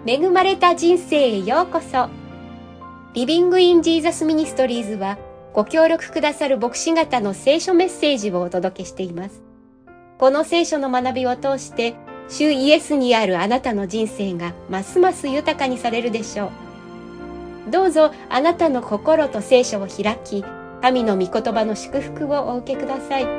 恵まれた人生へようこそ。リビングインジーザスミニストリーズはご協力くださる牧師方の聖書メッセージをお届けしています。この聖書の学びを通して主イエスにあるあなたの人生がますます豊かにされるでしょう。どうぞあなたの心と聖書を開き、神の御言葉の祝福をお受けください。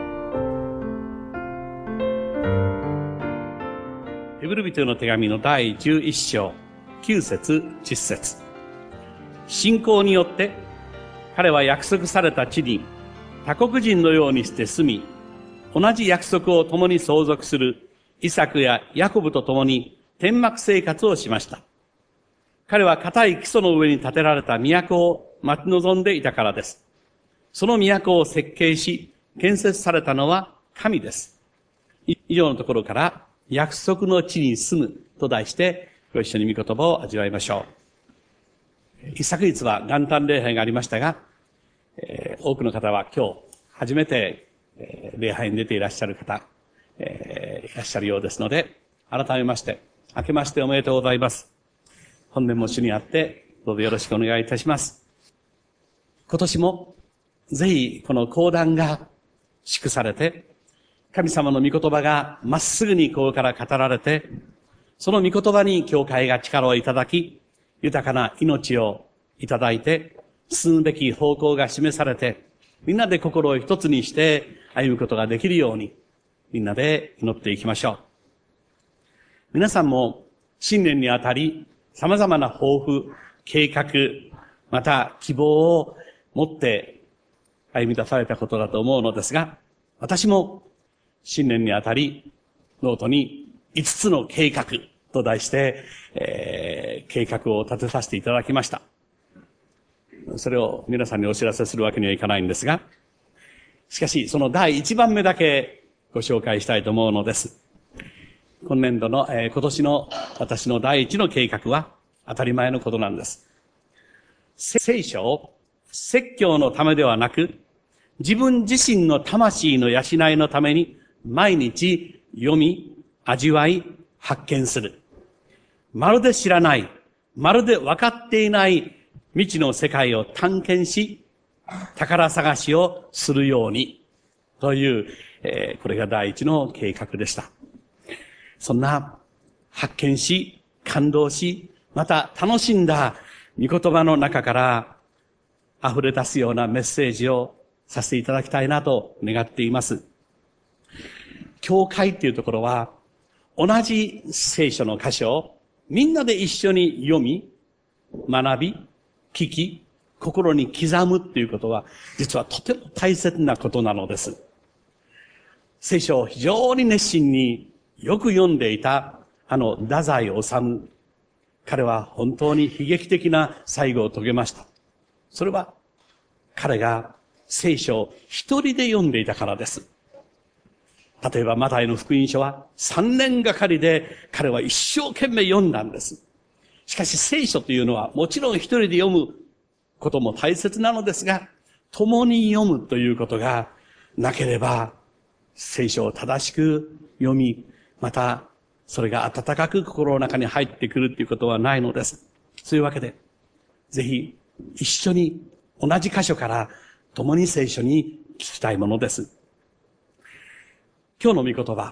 ヘブル人への手紙の第11章9節10節。信仰によって彼は約束された地に他国人のようにして住み、同じ約束を共に相続するイサクやヤコブと共に天幕生活をしました。彼は固い基礎の上に建てられた都を待ち望んでいたからです。その都を設計し建設されたのは神です。以上のところから約束の地に住むと題してご一緒に御言葉を味わいましょう。一昨日は元旦礼拝がありましたが、多くの方は今日初めて礼拝に出ていらっしゃる方、いらっしゃるようですので、改めまして明けましておめでとうございます。本年も主にあってどうぞよろしくお願いいたします。今年もぜひこの講談が祝されて、神様の御言葉がまっすぐにここから語られて、その御言葉に教会が力をいただき、豊かな命をいただいて、進むべき方向が示されて、みんなで心を一つにして歩むことができるように、みんなで祈っていきましょう。皆さんも新年にあたり、様々な抱負、計画、また希望を持って歩み出されたことだと思うのですが、私も新年にあたり、ノートに5つの計画と題して、計画を立てさせていただきました。それを皆さんにお知らせするわけにはいかないんですが、しかしその第1番目だけご紹介したいと思うのです。今年度の、今年の私の第1の計画は当たり前のことなんです。聖書を説教のためではなく、自分自身の魂の養いのために毎日読み、味わい、発見する。まるで知らない、まるで分かっていない未知の世界を探検し、宝探しをするようにという、これが第一の計画でした。そんな発見し、感動し、また楽しんだ御言葉の中から溢れ出すようなメッセージをさせていただきたいなと願っています。教会っていうところは、同じ聖書の箇所をみんなで一緒に読み、学び、聞き、心に刻むっていうことは、実はとても大切なことなのです。聖書を非常に熱心によく読んでいた、太宰治。彼は本当に悲劇的な最後を遂げました。それは、彼が聖書を一人で読んでいたからです。例えばマタイの福音書は3年がかりで彼は一生懸命読んだんです。しかし聖書というのはもちろん一人で読むことも大切なのですが、共に読むということがなければ聖書を正しく読み、またそれが温かく心の中に入ってくるということはないのです。そういうわけで、ぜひ一緒に同じ箇所から共に聖書に聞きたいものです。今日の御言葉、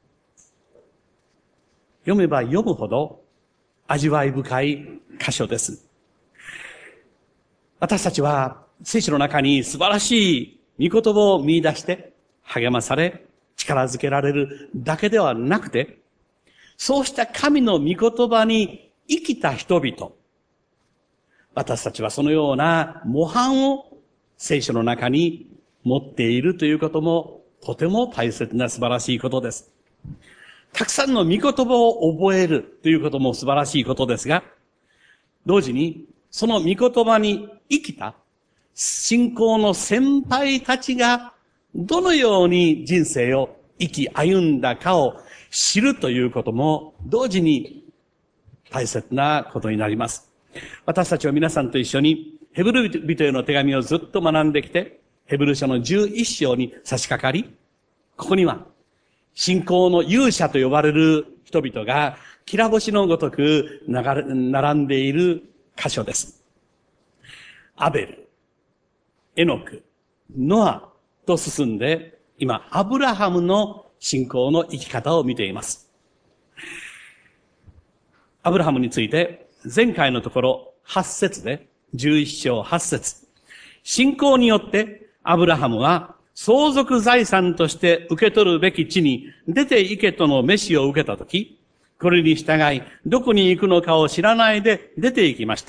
読めば読むほど味わい深い箇所です。私たちは聖書の中に素晴らしい御言葉を見出して励まされ力づけられるだけではなくて、そうした神の御言葉に生きた人々、私たちはそのような模範を聖書の中に持っているということもとても大切な素晴らしいことです。たくさんの御言葉を覚えるということも素晴らしいことですが、同時にその御言葉に生きた信仰の先輩たちがどのように人生を生き歩んだかを知るということも同時に大切なことになります。私たちは皆さんと一緒にヘブル人への手紙をずっと学んできて、ヘブル書の11章に差し掛かり、ここには信仰の勇者と呼ばれる人々がきら星のごとく並んでいる箇所です。アベル、エノク、ノアと進んで、今、アブラハムの信仰の生き方を見ています。アブラハムについて、前回のところ8節で、11章8節。信仰によってアブラハムは相続財産として受け取るべき地に出て行けとの召しを受けたとき、これに従い、どこに行くのかを知らないで出て行きました。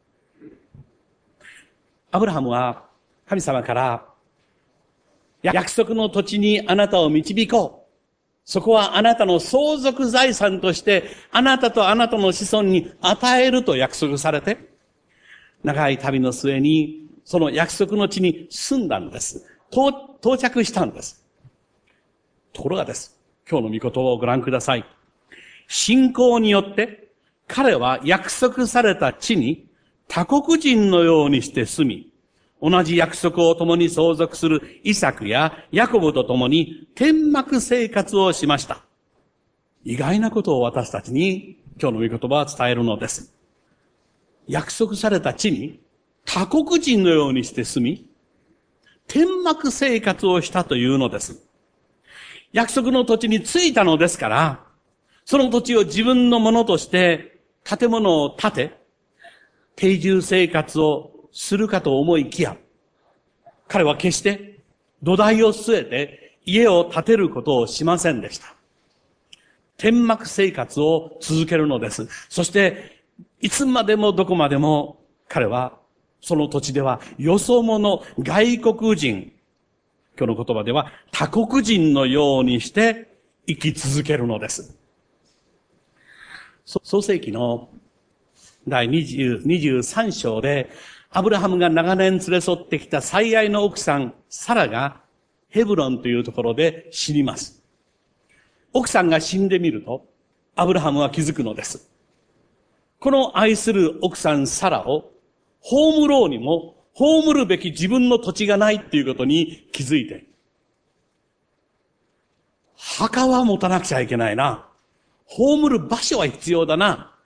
アブラハムは神様から、約束の土地にあなたを導こう。そこはあなたの相続財産として、あなたとあなたの子孫に与えると約束されて、長い旅の末に、その約束の地に住んだんです。到着したんです。ところがです。今日の御言葉をご覧ください。信仰によって、彼は約束された地に他国人のようにして住み、同じ約束を共に相続するイサクやヤコブと共に天幕生活をしました。意外なことを私たちに今日の御言葉は伝えるのです。約束された地に他国人のようにして住み、天幕生活をしたというのです。約束の土地に着いたのですから、その土地を自分のものとして建物を建て、定住生活をするかと思いきや、彼は決して土台を据えて家を建てることをしませんでした。天幕生活を続けるのです。そして、いつまでもどこまでも彼はその土地ではよそ者、外国人、今日の言葉では他国人のようにして生き続けるのです。創世記の第23章で、アブラハムが長年連れ添ってきた最愛の奥さん、サラがヘブロンというところで死にます。奥さんが死んでみると、アブラハムは気づくのです。この愛する奥さんサラを葬ろうにも葬るべき自分の土地がないっていうことに気づいて、墓は持たなくちゃいけないな。葬る場所は必要だな。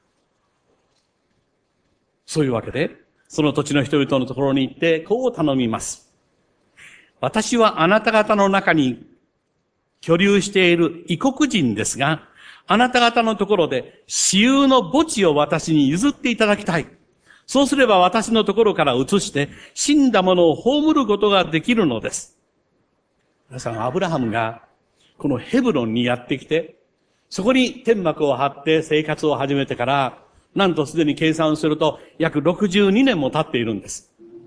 そういうわけで、その土地の人々のところに行って、こう頼みます。私はあなた方の中に居留している異国人ですが、あなた方のところで私有の墓地を私に譲っていただきたい。そうすれば私のところから移して死んだものを葬ることができるのです。皆さん、アブラハムがこのヘブロンにやってきて、そこに天幕を張って生活を始めてから、なんとすでに計算すると約62年も経っているんです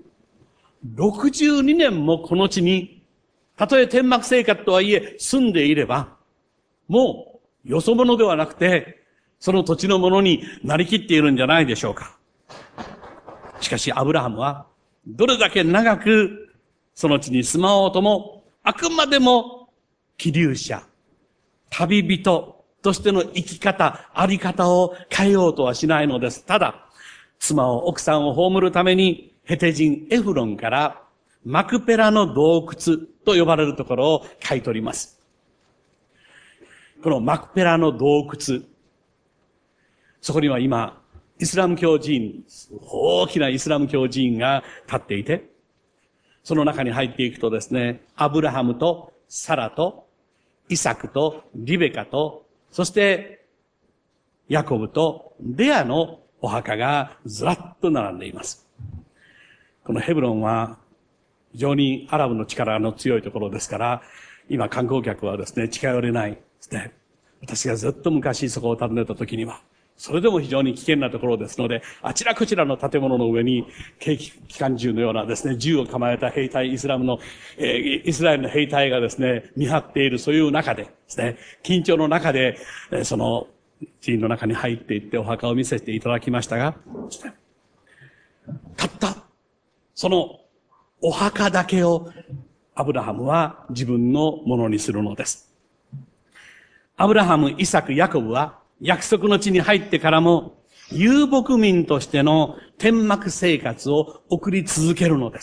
。62年もこの地に、たとえ天幕生活とはいえ住んでいれば、もうよそ者ではなくて、その土地のものになりきっているんじゃないでしょうか。しかしアブラハムは、どれだけ長くその地に住まおうとも、あくまでも寄留者、旅人としての生き方、あり方を変えようとはしないのです。ただ、奥さんを葬るために、ヘテ人エフロンからマクペラの洞窟と呼ばれるところを買い取ります。このマクペラの洞窟、そこには今、イスラム教寺院、大きなイスラム教寺院が建っていて、その中に入っていくとですね、アブラハムとサラとイサクとリベカと、そしてヤコブとレアのお墓がずらっと並んでいます。このヘブロンは非常にアラブの力の強いところですから、今観光客はですね、近寄れないですね。私がずっと昔そこを訪ねた時には、それでも非常に危険なところですので、あちらこちらの建物の上に、軽機関銃のようなですね、銃を構えた兵隊、イスラエルの兵隊がですね、見張っているそういう中でですね、緊張の中で、その寺院の中に入っていってお墓を見せていただきましたが、たったそのお墓だけをアブラハムは自分のものにするのです。アブラハム、イサク、ヤコブは約束の地に入ってからも遊牧民としての天幕生活を送り続けるのです。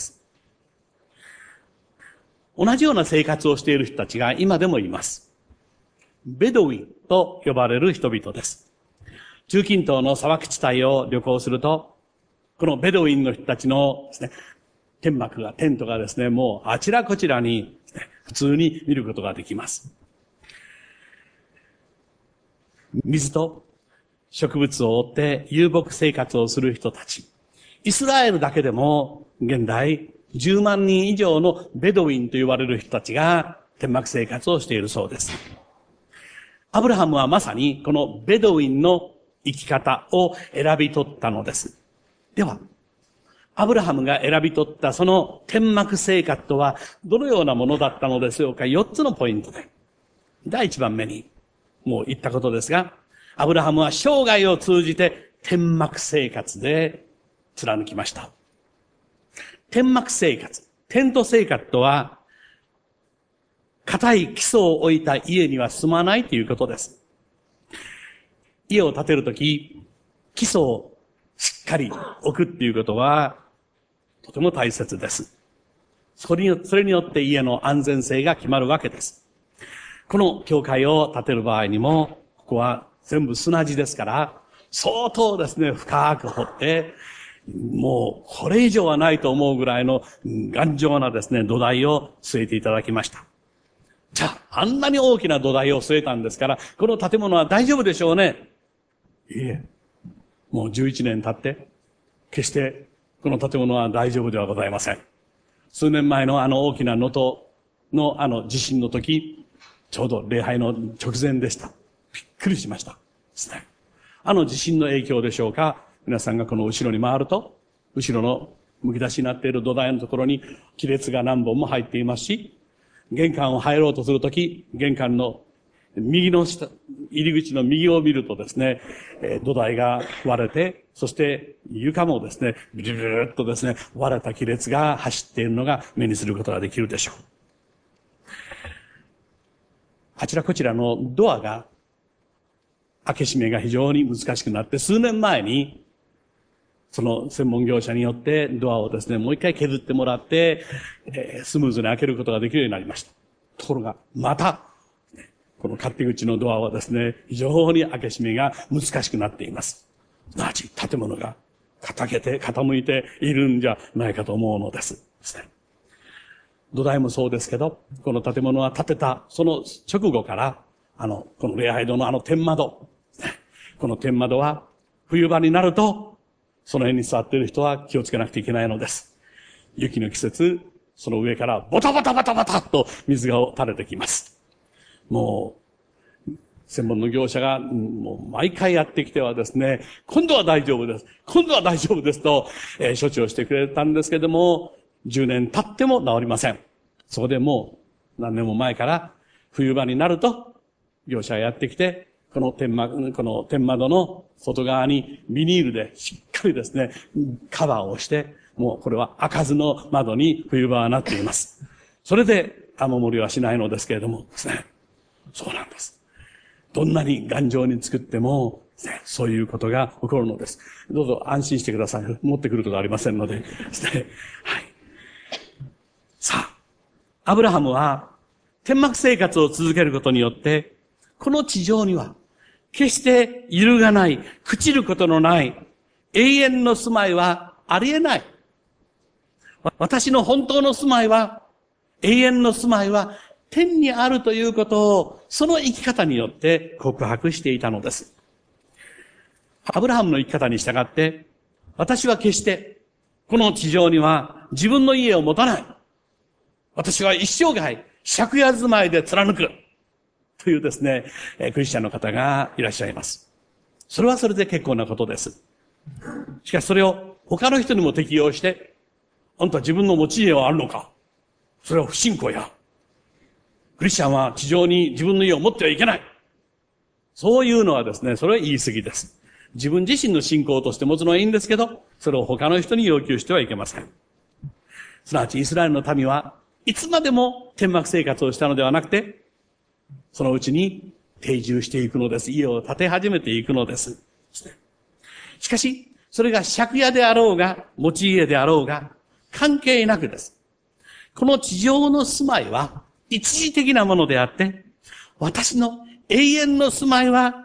同じような生活をしている人たちが今でもいます。ベドウィンと呼ばれる人々です。 中近東の砂漠地帯を旅行すると、このベドウィンの人たちのですね、テントがですね、もうあちらこちらに、普通に見ることができます。水と植物を追って遊牧生活をする人たち。イスラエルだけでも現代10万人以上のベドウィンと言われる人たちが天幕生活をしているそうです。アブラハムはまさにこのベドウィンの生き方を選び取ったのです。では、アブラハムが選び取ったその天幕生活とはどのようなものだったのでしょうか。4つのポイントで。第1番目にもう言ったことですが、アブラハムは生涯を通じて天幕生活で貫きました。天幕生活、テント生活とは、固い基礎を置いた家には住まないということです。家を建てるとき、基礎をしっかり置くっていうことは、とても大切です。それによって家の安全性が決まるわけです。この教会を建てる場合にも、ここは全部砂地ですから、相当ですね、深く掘って、もうこれ以上はないと思うぐらいの頑丈なですね、土台を据えていただきました。じゃあ、あんなに大きな土台を据えたんですから、この建物は大丈夫でしょうね。いいえ、もう11年経って、決してこの建物は大丈夫ではございません。数年前の大きな能登の地震の時、ちょうど礼拝の直前でした。びっくりしましたですね。地震の影響でしょうか、皆さんがこの後ろに回ると、後ろのむき出しになっている土台のところに亀裂が何本も入っていますし、玄関を入ろうとするとき、玄関の右の下、入り口の右を見るとですね、土台が割れて、そして床もですね、ビリビリっとですね、割れた亀裂が走っているのが目にすることができるでしょう。あちらこちらのドアが、開け閉めが非常に難しくなって、数年前に、その専門業者によってドアをですね、もう一回削ってもらって、スムーズに開けることができるようになりました。ところが、また、この勝手口のドアはですね、非常に開け閉めが難しくなっています。すなわち、建物が傾いているんじゃないかと思うのです。土台もそうですけど、この建物は建てたその直後から、この礼拝堂の天窓。この天窓は、冬場になると、その辺に座っている人は気をつけなくてはいけないのです。雪の季節、その上からボタボタボタボタと水が垂れてきます。もう、専門の業者が、もう毎回やってきてはですね、今度は大丈夫です。今度は大丈夫ですと、処置をしてくれたんですけども、10年経っても治りません。そこでもう何年も前から冬場になると、業者がやってきて、この天窓の外側にビニールでしっかりですね、カバーをして、もうこれは開かずの窓に冬場はなっています。それで雨漏りはしないのですけれどもですね。そうなんです。どんなに頑丈に作っても、ね、そういうことが起こるのです。どうぞ安心してください。持ってくることはありませんのでですね。はい。さあ、アブラハムは天幕生活を続けることによって、この地上には決して揺るがない、朽ちることのない永遠の住まいはありえない。私の本当の住まいは、永遠の住まいは天にあるということを、その生き方によって告白していたのです。アブラハムの生き方に従って、私は決してこの地上には自分の家を持たない。私は一生涯借家住まいで貫く。というですね、クリスチャンの方がいらっしゃいます。それはそれで結構なことです。しかしそれを他の人にも適用して、あんた自分の持ち家はあるのか？それは不信仰や。クリスチャンは地上に自分の家を持ってはいけない。そういうのはですね、それは言い過ぎです。自分自身の信仰として持つのはいいんですけど、それを他の人に要求してはいけません。すなわちイスラエルの民はいつまでも天幕生活をしたのではなくて、そのうちに定住していくのです。家を建て始めていくのです。しかし、それが借家であろうが、持ち家であろうが、関係なくです。この地上の住まいは一時的なものであって、私の永遠の住まいは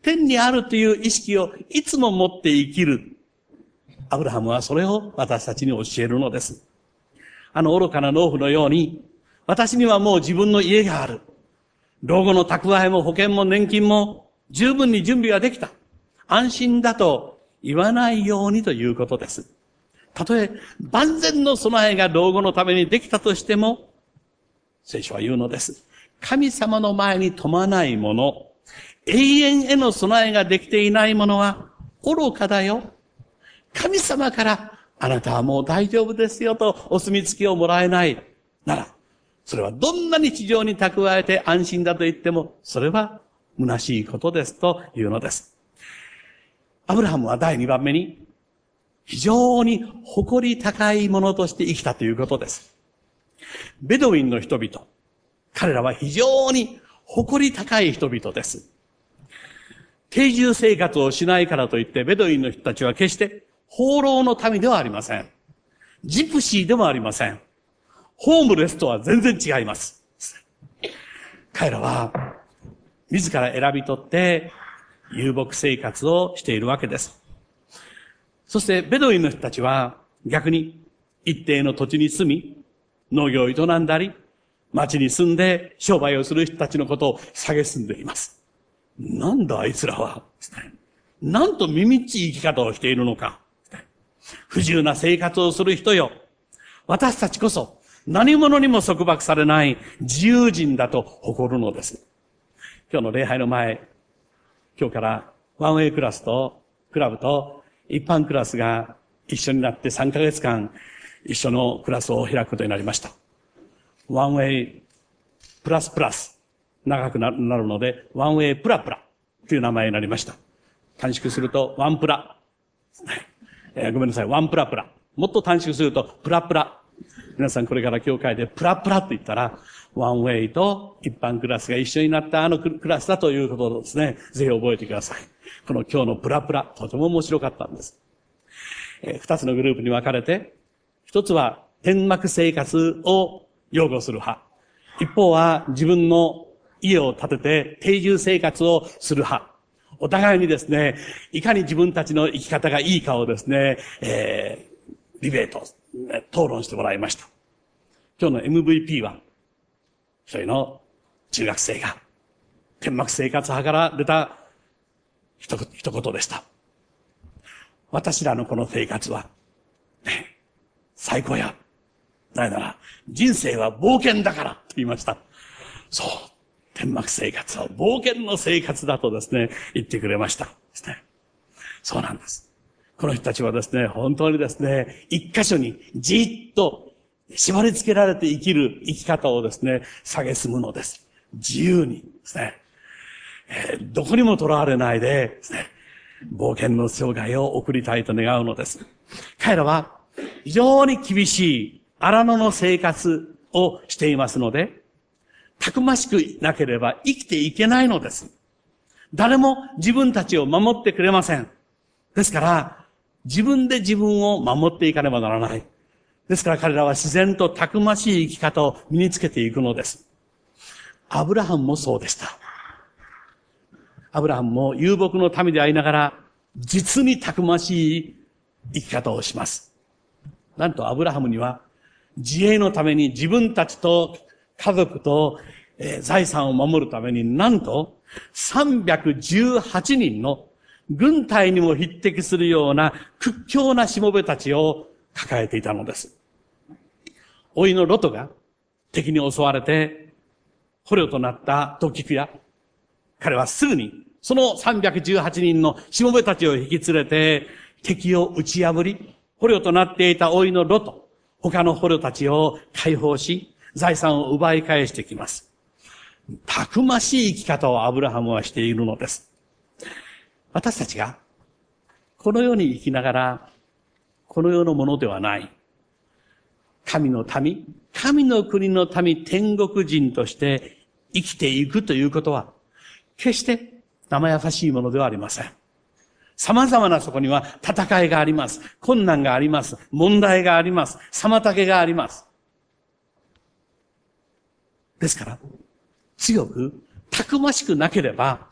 天にあるという意識をいつも持って生きる。アブラハムはそれを私たちに教えるのです。愚かな農夫のように、私にはもう自分の家がある。老後の蓄えも保険も年金も十分に準備ができた。安心だと言わないようにということです。たとえ万全の備えが老後のためにできたとしても、聖書は言うのです。神様の前に富まないもの、永遠への備えができていないものは愚かだよ。神様からあなたはもう大丈夫ですよとお墨付きをもらえないなら、それはどんなに地上に蓄えて安心だと言っても、それは虚しいことですというのです。アブラハムは第2番目に、非常に誇り高いものとして生きたということです。ベドウィンの人々、彼らは非常に誇り高い人々です。定住生活をしないからといって、ベドウィンの人たちは決して放浪の民ではありません。ジプシーでもありません。ホームレスとは全然違います。彼らは自ら選び取って遊牧生活をしているわけです。そしてベドウィンの人たちは逆に一定の土地に住み、農業を営んだり、町に住んで商売をする人たちのことを蔑んでいます。なんだあいつらは。なんとみみっちい生き方をしているのか。不自由な生活をする人よ。私たちこそ何者にも束縛されない自由人だと誇るのです。今日の礼拝の前、今日からワンウェイクラスとクラブと一般クラスが一緒になって3ヶ月間一緒のクラスを開くことになりました。ワンウェイプラスプラス長くなるのでワンウェイプラプラという名前になりました。短縮するとワンプラ。ごめんなさい、ワンプラプラ。もっと短縮するとプラプラ。皆さんこれから教会でプラプラと言ったらワンウェイと一般クラスが一緒になったクラスだということをですね、ぜひ覚えてください。この今日のプラプラ、とても面白かったんです。二つのグループに分かれて、一つは天幕生活を擁護する派。一方は自分の家を建てて定住生活をする派。お互いにですね、いかに自分たちの生き方がいいかをですね、ディベート、討論してもらいました。今日の MVP は、一人の中学生が天幕生活派から出た一言でした。私らのこの生活は、最高や。なぜなら、人生は冒険だからと言いました。そう。天幕生活は冒険の生活だとですね、言ってくれました。ですね。そうなんです。この人たちはですね、本当にですね、一箇所にじっと縛り付けられて生きる生き方をですね、蔑むのです。自由にですね、どこにもとらわれないでですね、冒険の生涯を送りたいと願うのです。彼らは非常に厳しい荒野の生活をしていますので、たくましくなければ生きていけないのです。誰も自分たちを守ってくれません。ですから、自分で自分を守っていかねばならない。ですから彼らは自然とたくましい生き方を身につけていくのです。アブラハムもそうでした。アブラハムも遊牧の民でありながら、実にたくましい生き方をします。なんとアブラハムには、自衛のために自分たちと家族と財産を守るためになんと318人の軍隊にも匹敵するような屈強なしもべたちを抱えていたのです。甥のロトが敵に襲われて捕虜となったと聞くや、彼はすぐにその318人のしもべたちを引き連れて敵を打ち破り、捕虜となっていた甥のロト、他の捕虜たちを解放し、財産を奪い返してきます。たくましい生き方をアブラハムはしているのです。私たちがこの世に生きながら、この世のものではない、神の民、神の国の民、天国人として生きていくということは、決して生優しいものではありません。様々なそこには戦いがあります。困難があります。問題があります。妨げがあります。ですから、強く、たくましくなければ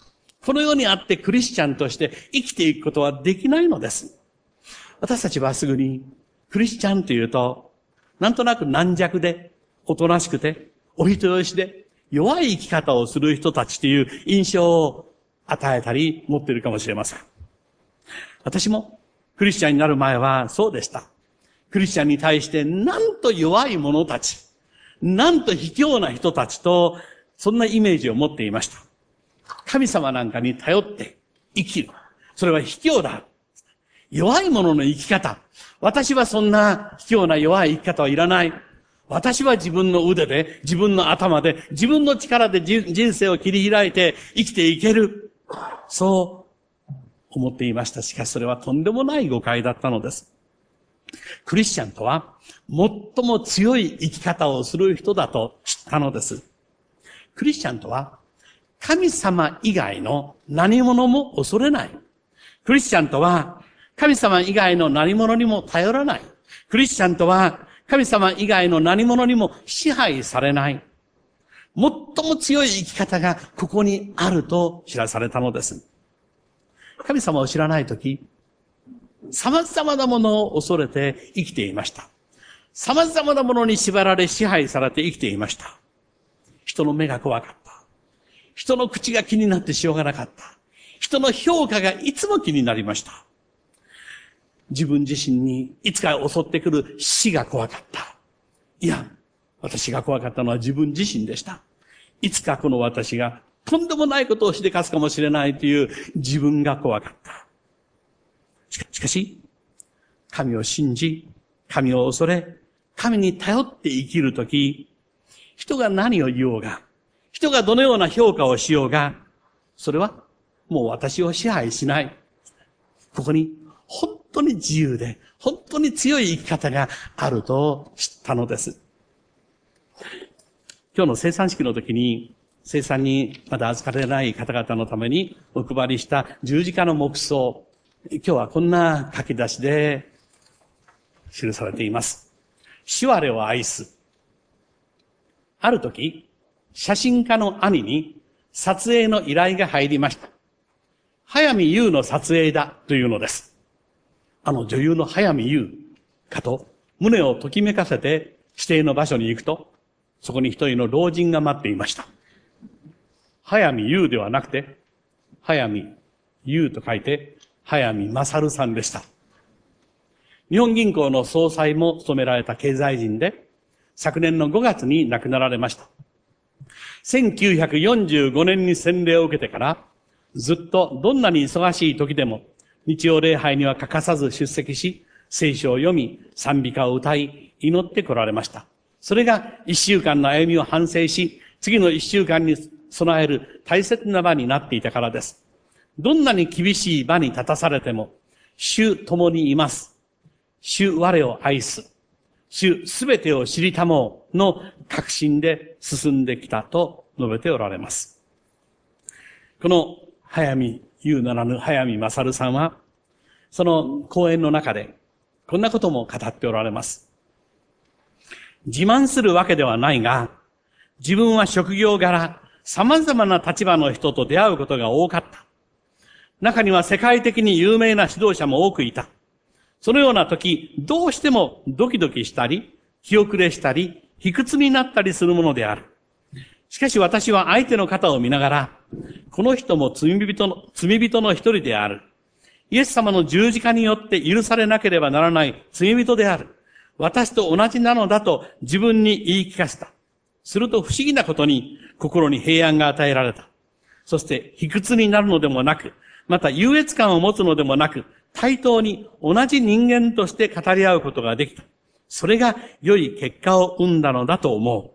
この世にあってクリスチャンとして生きていくことはできないのです。私たちはすぐにクリスチャンというと、なんとなく軟弱で、おとなしくて、お人よしで、弱い生き方をする人たちという印象を与えたり持っているかもしれません。私もクリスチャンになる前はそうでした。クリスチャンに対してなんと弱い者たち、なんと卑怯な人たちと、そんなイメージを持っていました。神様なんかに頼って生きる。それは卑怯だ。弱い者の生き方。私はそんな卑怯な弱い生き方はいらない。私は自分の腕で、自分の頭で、自分の力で人生を切り開いて生きていける。そう思っていました。しかしそれはとんでもない誤解だったのです。クリスチャンとは最も強い生き方をする人だと知ったのです。クリスチャンとは神様以外の何者も恐れない。クリスチャンとは神様以外の何者にも頼らない。クリスチャンとは神様以外の何者にも支配されない。最も強い生き方がここにあると知らされたのです。神様を知らないとき、様々なものを恐れて生きていました。様々なものに縛られ支配されて生きていました。人の目が怖かった。人の口が気になってしょうがなかった。人の評価がいつも気になりました。自分自身にいつか襲ってくる死が怖かった。いや、私が怖かったのは自分自身でした。いつかこの私がとんでもないことをしでかすかもしれないという自分が怖かった。しかし、神を信じ、神を恐れ、神に頼って生きるとき、人が何を言おうが、人がどのような評価をしようが、それはもう私を支配しない。ここに本当に自由で、本当に強い生き方があると知ったのです。今日の生産式の時に、生産にまだ預かれない方々のためにお配りした十字架の黙想。今日はこんな書き出しで記されています。主我を愛す。ある時、写真家の兄に撮影の依頼が入りました。早見優の撮影だというのです。女優の早見優かと胸をときめかせて指定の場所に行くと、そこに一人の老人が待っていました。早見優ではなくて、早見優と書いて、早見勝さんでした。日本銀行の総裁も務められた経済人で、昨年の5月に亡くなられました。1945年に洗礼を受けてから、ずっとどんなに忙しい時でも、日曜礼拝には欠かさず出席し、聖書を読み、賛美歌を歌い、祈って来られました。それが一週間の歩みを反省し、次の一週間に備える大切な場になっていたからです。どんなに厳しい場に立たされても、主共にいます。主我を愛す。主すべてを知りたもうの確信で進んできたと述べておられます。この早見優ならぬ早見勝さんは、その講演の中でこんなことも語っておられます。自慢するわけではないが、自分は職業柄、様々な立場の人と出会うことが多かった。中には世界的に有名な指導者も多くいた。そのような時、どうしてもドキドキしたり、気遅れしたり、卑屈になったりするものである。しかし私は相手の肩を見ながら、この人も罪人の一人である。イエス様の十字架によって許されなければならない罪人である。私と同じなのだと自分に言い聞かせた。すると不思議なことに心に平安が与えられた。そして卑屈になるのでもなく、また優越感を持つのでもなく、対等に同じ人間として語り合うことができた。それが良い結果を生んだのだと思う。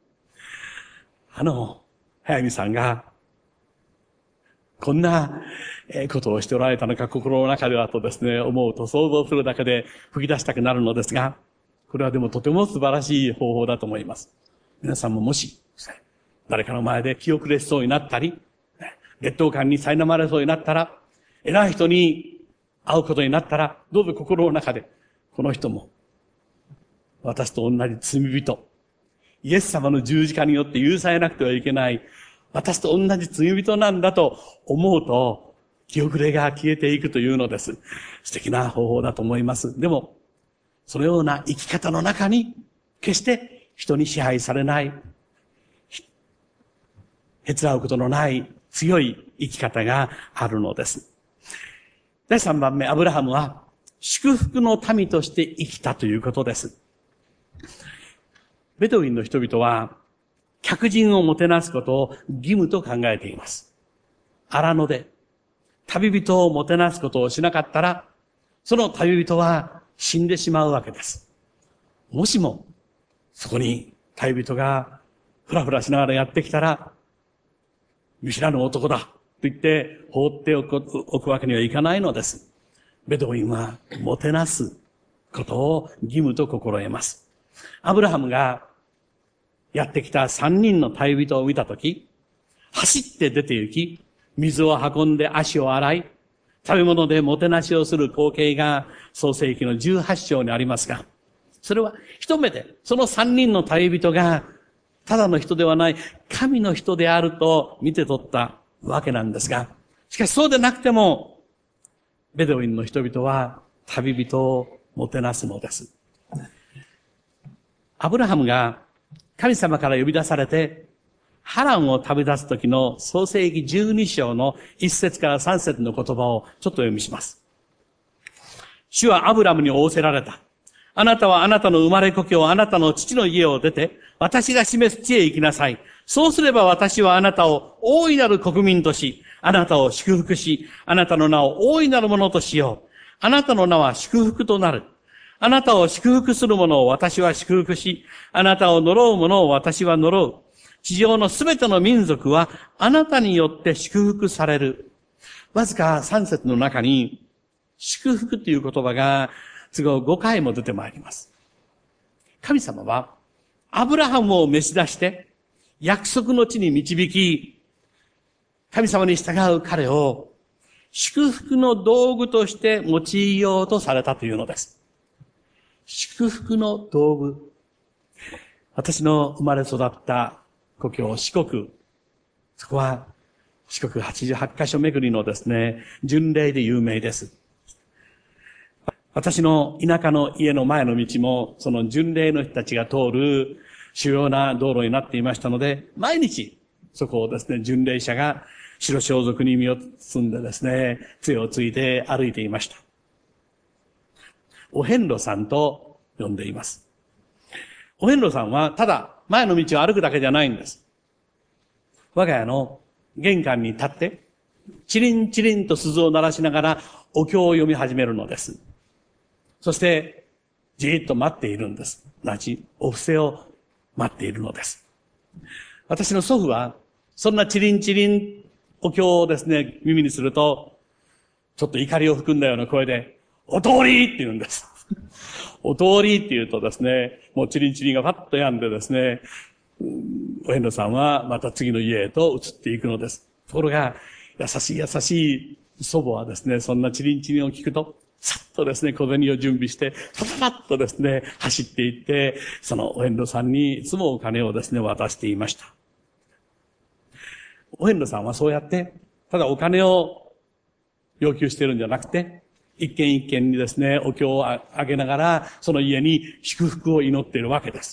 早見さんが、こんなことをしておられたのか心の中ではとですね、思うと想像するだけで吹き出したくなるのですが、これはでもとても素晴らしい方法だと思います。皆さんももし、誰かの前で気遅れしそうになったり、劣等感に苛まれそうになったら、偉い人に会うことになったら、どうぞ心の中で、この人も、私と同じ罪人、イエス様の十字架によって許されなくてはいけない、 私と同じ罪人なんだと思うと、気遅れが消えていくというのです。素敵な方法だと思います。でも、そのような生き方の中に、決して人に支配されない、へつらうことのない強い生き方があるのです。第3番目、アブラハムは祝福の民として生きたということです。ベドウィンの人々は客人をもてなすことを義務と考えています。荒野で旅人をもてなすことをしなかったら、その旅人は死んでしまうわけです。もしもそこに旅人がふらふらしながらやってきたら、見知らぬ男だと言って放っておくわけにはいかないのです。ベドウィンはもてなすことを義務と心得ます。アブラハムがやってきた3人の旅人を見たとき、走って出て行き、水を運んで足を洗い、食べ物でもてなしをする光景が創世記の18章にありますが、それは一目でその3人の旅人がただの人ではない神の人であると見て取ったわけなんですが、しかしそうでなくても、ベドウィンの人々は旅人をもてなすのです。アブラハムが神様から呼び出されて、ハランを旅立つ時の創世記12章の1節から3節の言葉をちょっと読みします。主はアブラムに仰せられた。あなたはあなたの生まれ故郷、あなたの父の家を出て、私が示す地へ行きなさい。そうすれば私はあなたを大いなる国民とし、あなたを祝福し、あなたの名を大いなるものとしよう。あなたの名は祝福となる。あなたを祝福する者を私は祝福し、あなたを呪う者を私は呪う。地上のすべての民族はあなたによって祝福される。わずか3節の中に、祝福という言葉が都合5回も出てまいります。神様はアブラハムを召し出して約束の地に導き、神様に従う彼を祝福の道具として用いようとされたというのです。祝福の道具。私の生まれ育った故郷四国。そこは四国88カ所巡りのですね、巡礼で有名です。私の田舎の家の前の道も、その巡礼の人たちが通る主要な道路になっていましたので、毎日そこをですね、巡礼者が白装束に身を包んでですね、杖をついて歩いていました。お遍路さんと呼んでいます。お遍路さんはただ前の道を歩くだけじゃないんです。我が家の玄関に立って、チリンチリンと鈴を鳴らしながらお経を読み始めるのです。そして、じーっと待っているんです。お布施を待っているのです。私の祖父は、そんなチリンチリンお経をですね、耳にすると、ちょっと怒りを含んだような声で、お通りって言うんです。お通りって言うとですね、もうチリンチリンがパッと止んでですね、お遍路さんはまた次の家へと移っていくのです。ところが、優しい祖母はですね、そんなチリンチリンを聞くと、さっとですね、小銭を準備して、パパパッとですね、走っていって、そのお遍路さんにいつもお金をですね、渡していました。お遍路さんはそうやって、ただお金を要求しているんじゃなくて、一軒一軒にですね、お経をあげながら、その家に祝福を祈っているわけです。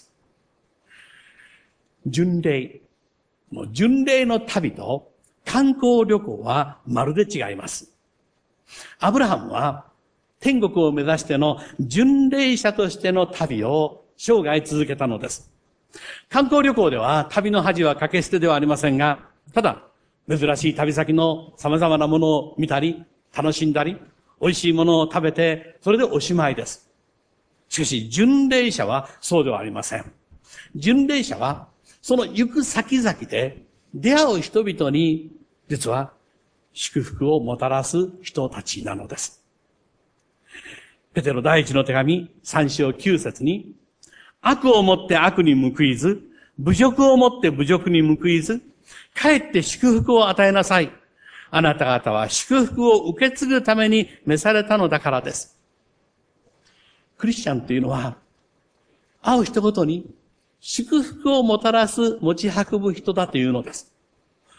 巡礼の旅と観光旅行はまるで違います。アブラハムは天国を目指しての巡礼者としての旅を生涯続けたのです。観光旅行では旅の恥は掛け捨てではありませんが、ただ珍しい旅先の様々なものを見たり、楽しんだり、美味しいものを食べて、それでおしまいです。しかし巡礼者はそうではありません。巡礼者はその行く先々で出会う人々に実は祝福をもたらす人たちなのです。ペテロ第一の手紙3章9節に、悪をもって悪に報いず、侮辱をもって侮辱に報いず、かえって祝福を与えなさい。あなた方は祝福を受け継ぐために召されたのだからです。クリスチャンというのは、会う人ごとに祝福をもたらす持ち運ぶ人だというのです。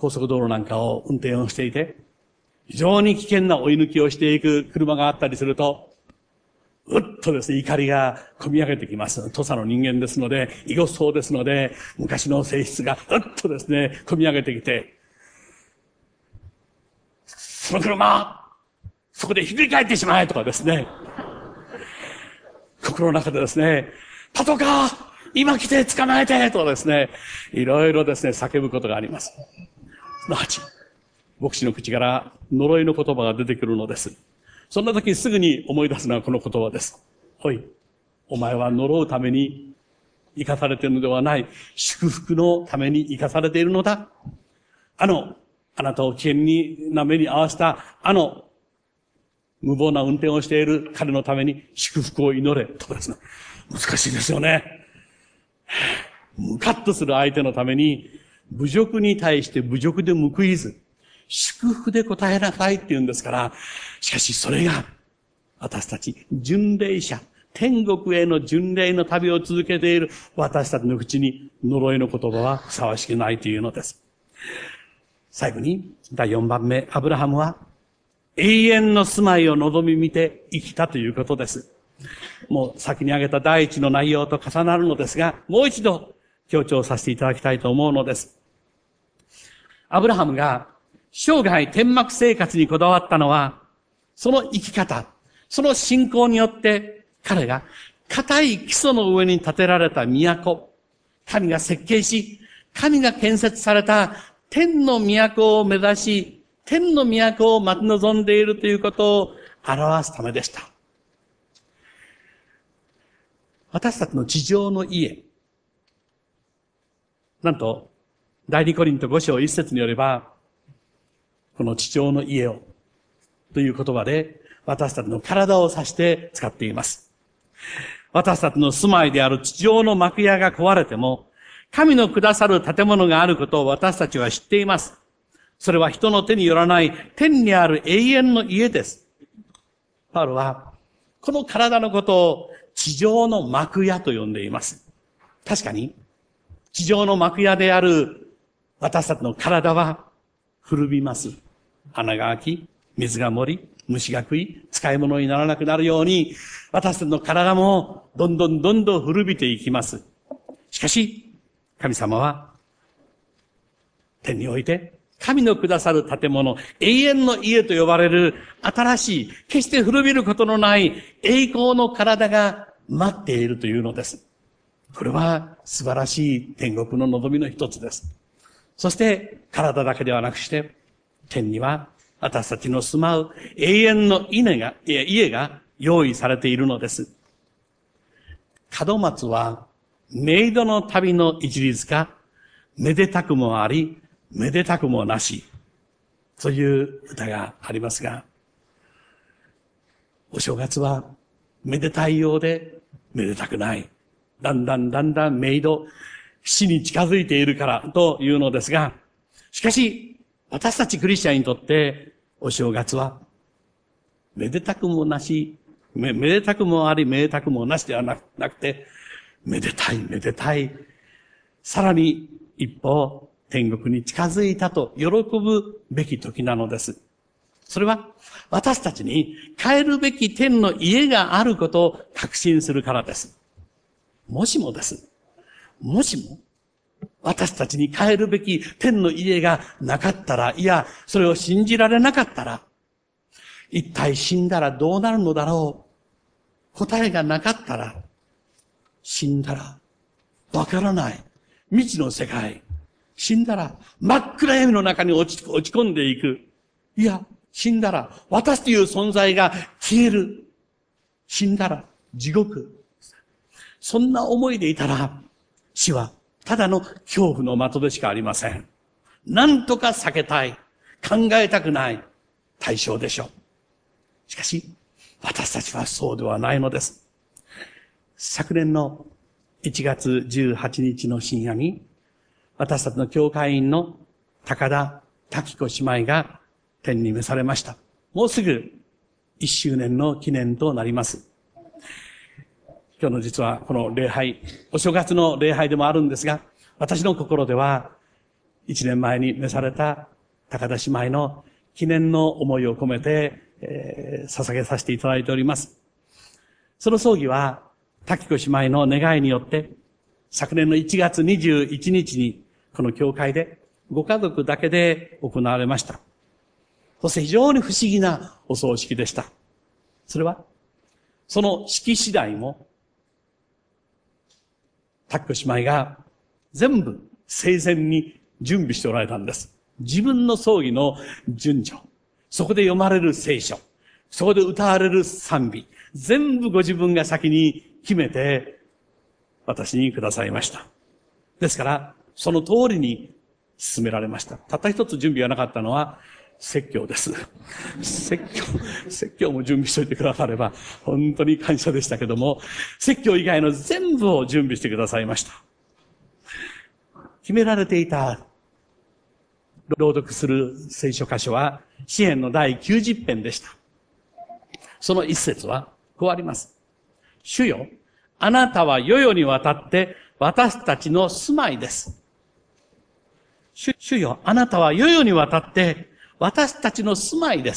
高速道路なんかを運転をしていて、非常に危険な追い抜きをしていく車があったりすると、うっとですね、怒りが込み上げてきます。土佐の人間ですので、異国そうですので、昔の性質がうっとですね、込み上げてきて、その車、そこでひっくり返ってしまえとかですね、心の中でですね、パトカー今来て捕まえてとかですね、いろいろですね、叫ぶことがあります。すなわち、牧師の口から呪いの言葉が出てくるのです。そんな時すぐに思い出すのはこの言葉です。おい、お前は呪うために生かされているのではない、祝福のために生かされているのだ。あなたを危険な目に合わせた、無謀な運転をしている彼のために祝福を祈れ。とかですね。難しいですよね。ムカッとする相手のために、侮辱に対して侮辱で報いず、祝福で答えなさいって言うんですから、しかしそれが、私たち、巡礼者、天国への巡礼の旅を続けている私たちの口に呪いの言葉はふさわしくないというのです。最後に、第4番目、アブラハムは、永遠の住まいを望み見て生きたということです。もう先に挙げた第一の内容と重なるのですが、もう一度強調させていただきたいと思うのです。アブラハムが生涯天幕生活にこだわったのは、その生き方、その信仰によって彼が固い基礎の上に建てられた都、神が設計し、神が建設された天の都を目指し、天の都を待ち望んでいるということを表すためでした。私たちの地上の家。なんと、第二コリント5章1節によれば、この地上の家をという言葉で私たちの体を指して使っています。私たちの住まいである地上の幕屋が壊れても、神のくださる建物があることを私たちは知っています。それは人の手によらない天にある永遠の家です。パウロは、この体のことを地上の幕屋と呼んでいます。確かに、地上の幕屋である私たちの体は古びます。穴が開き、水が漏り、虫が食い、使い物にならなくなるように、私たちの体もどんどん古びていきます。しかし、神様は天において神のくださる建物、永遠の家と呼ばれる新しい、決して古びることのない栄光の体が待っているというのです。これは素晴らしい天国の望みの一つです。そして体だけではなくして、天には私たちの住まう永遠の家が用意されているのです。門松はメイドの旅の一律か、めでたくもあり、めでたくもなし、という歌がありますが、お正月はめでたいようでめでたくない。だんだんメイド、死に近づいているからというのですが、しかし、私たちクリスチャンにとって、お正月は、めでたくもなし、めでたくもあり、めでたくもなしではなくて、めでたい。さらに一歩、天国に近づいたと喜ぶべき時なのです。それは、私たちに帰るべき天の家があることを確信するからです。もしも、私たちに帰るべき天の家がなかったら、いや、それを信じられなかったら、一体死んだらどうなるのだろう。答えがなかったら、死んだらわからない未知の世界。死んだら真っ暗闇の中に落ち込んでいく。いや、死んだら私という存在が消える。死んだら地獄。そんな思いでいたら、死はただの恐怖の的でしかありません。なんとか避けたい。考えたくない対象でしょう。しかし、私たちはそうではないのです。昨年の1月18日の深夜に、私たちの教会員の高田滝子姉妹が天に召されました。もうすぐ1周年の記念となります。今日の実はこの礼拝、お正月の礼拝でもあるんですが、私の心では 1年前に召された高田姉妹の記念の思いを込めて、捧げさせていただいております。その葬儀は、滝子姉妹の願いによって、昨年の1月21日に、この教会で、ご家族だけで行われました。そして非常に不思議なお葬式でした。それは、その式次第も、滝子姉妹が全部生前に準備しておられたんです。自分の葬儀の順序、そこで読まれる聖書、そこで歌われる賛美、全部ご自分が先に決めて私にくださいました。ですから、その通りに進められました。たった一つ準備がなかったのは説教です。説教も準備しておいてくだされば本当に感謝でしたけども、説教以外の全部を準備してくださいました。決められていた朗読する聖書箇所は詩編の第90編でした。その一節はこうあります。主よ、あなたは世々にわたって私たちの住まいです。主よ、あなたは世々にわたって私たちの住まいです。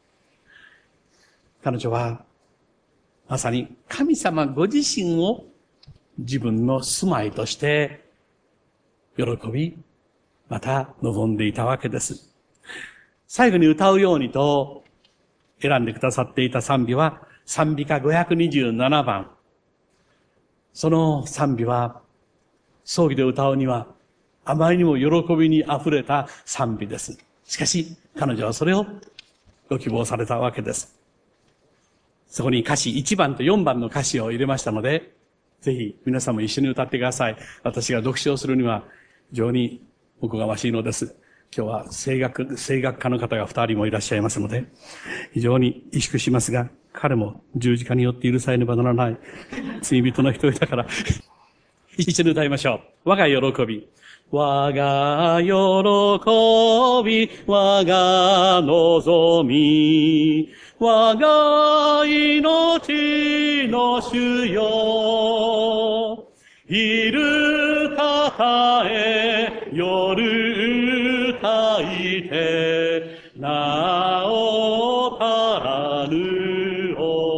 彼女はまさに神様ご自身を自分の住まいとして喜び、また望んでいたわけです。最後に歌うようにと選んでくださっていた賛美は賛美歌527番。その賛美は葬儀で歌うにはあまりにも喜びに溢れた賛美です。しかし彼女はそれをご希望されたわけです。そこに歌詞1番と4番の歌詞を入れましたので、ぜひ皆さんも一緒に歌ってください。私が読唱するには非常におこがましいのです。今日は声楽家の方が2人もいらっしゃいますので、非常に萎縮しますが、彼も十字架によって許されねばならない罪人の一人だから、一緒に歌いましょう。我が喜び。我が喜び、我が望み、我が命の主よ。昼たえ、夜歌いて、なおからぬ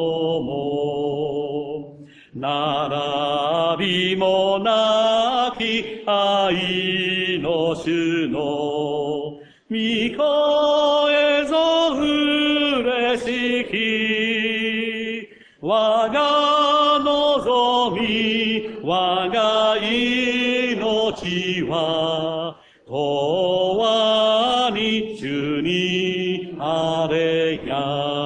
思う。並びもなき愛の主の御声ぞ嬉しき。我が望み、我が命は、永遠に主にあれや。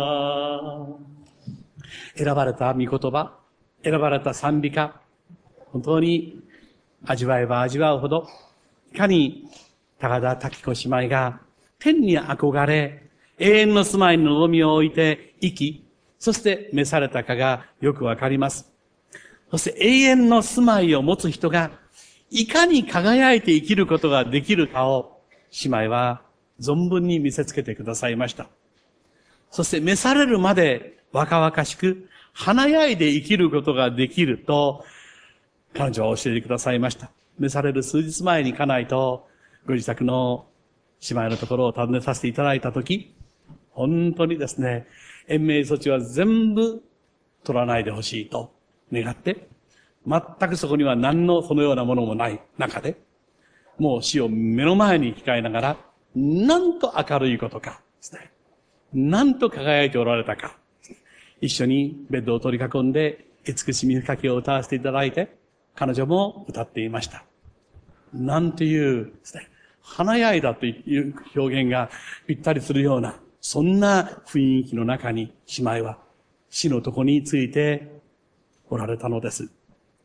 選ばれた御言葉、選ばれた賛美歌、本当に味わえば味わうほど、いかに高田滝子姉妹が天に憧れ、永遠の住まいに望みを置いて生き、そして召されたかがよくわかります。そして永遠の住まいを持つ人が、いかに輝いて生きることができるかを、姉妹は存分に見せつけてくださいました。そして召されるまで若々しく、華やいで生きることができると、彼女は教えてくださいました。召される数日前に家内とご自宅の姉妹のところを訪ねさせていただいたとき、本当にですね、延命措置は全部取らないでほしいと願って、全くそこには何のそのようなものもない中で、もう死を目の前に控えながら、なんと明るいことかですね。なんと輝いておられたか。一緒にベッドを取り囲んで、慈しみ深きを歌わせていただいて、彼女も歌っていました。なんていうですね、華やいだという表現がぴったりするような、そんな雰囲気の中に姉妹は死の床についておられたのです。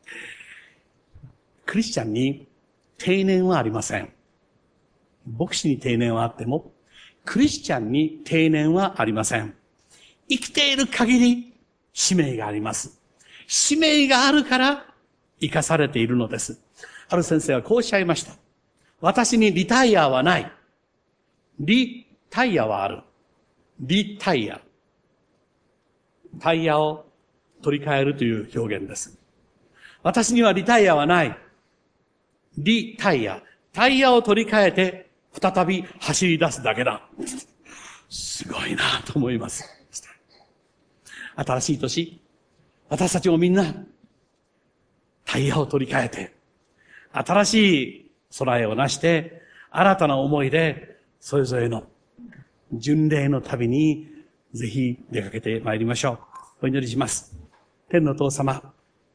クリスチャンに定年はありません。牧師に定年はあっても、クリスチャンに定年はありません。生きている限り使命があります。使命があるから生かされているのです。ある先生はこうおっしゃいました。私にリタイアはない。リタイアはある。リタイア。タイヤを取り替えるという表現です。私にはリタイアはない。リタイア。 タイヤを取り替えて、再び走り出すだけだ。すごいなと思います。新しい年、私たちもみんな、タイヤを取り替えて、新しい備えをなして、新たな思いで、それぞれの巡礼の旅に、ぜひ出かけてまいりましょう。お祈りします。天のお父様、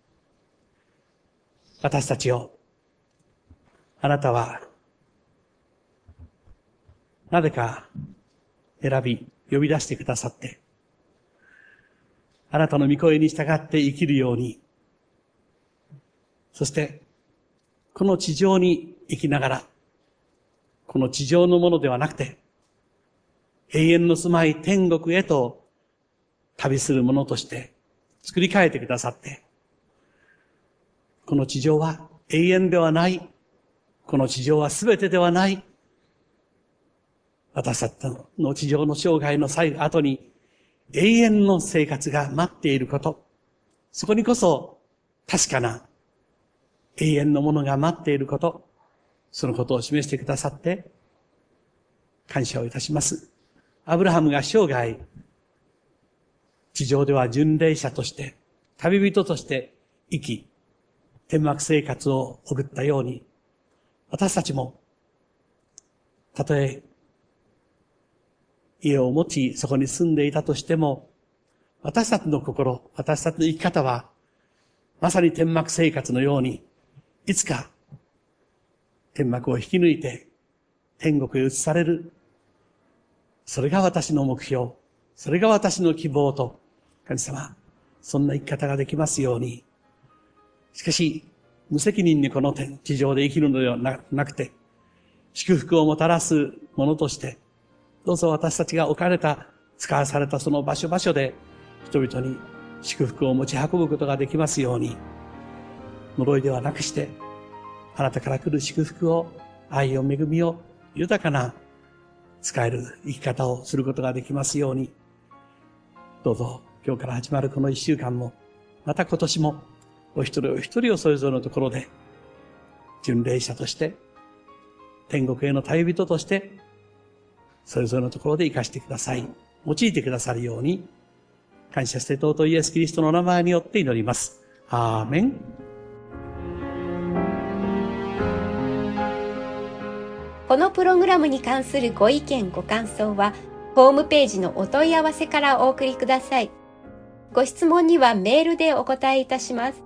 私たちを、あなたは、なぜか選び、呼び出してくださって、あなたの御声に従って生きるように、そして、この地上に生きながら、この地上のものではなくて、永遠の住まい天国へと旅するものとして作り変えてくださって、この地上は永遠ではない、この地上は全てではない、私たちの地上の生涯の後に永遠の生活が待っていること、そこにこそ確かな永遠のものが待っていること、そのことを示してくださって感謝をいたします。アブラハムが生涯地上では巡礼者として旅人として生き天幕生活を送ったように、私たちもたとえ家を持ちそこに住んでいたとしても、私たちの心、私たちの生き方はまさに天幕生活のように、いつか天幕を引き抜いて天国へ移される、それが私の目標、それが私の希望と、神様、そんな生き方ができますように。しかし無責任にこの地上で生きるのではなくて、祝福をもたらすものとして、どうぞ私たちが置かれた、使わされたその場所場所で人々に祝福を持ち運ぶことができますように、呪いではなくして、あなたから来る祝福を、愛を、恵みを、豊かな使える生き方をすることができますように、どうぞ今日から始まるこの一週間も、また今年もお一人お一人をそれぞれのところで巡礼者として、天国への旅人としてそれぞれのところで生かしてください、用いてくださるように感謝して尊いイエスキリストの名前によって祈ります。アーメン。 このプログラムに関するご意見ご感想はホームページのお問い合わせからお送りください。ご質問にはメールでお答えいたします。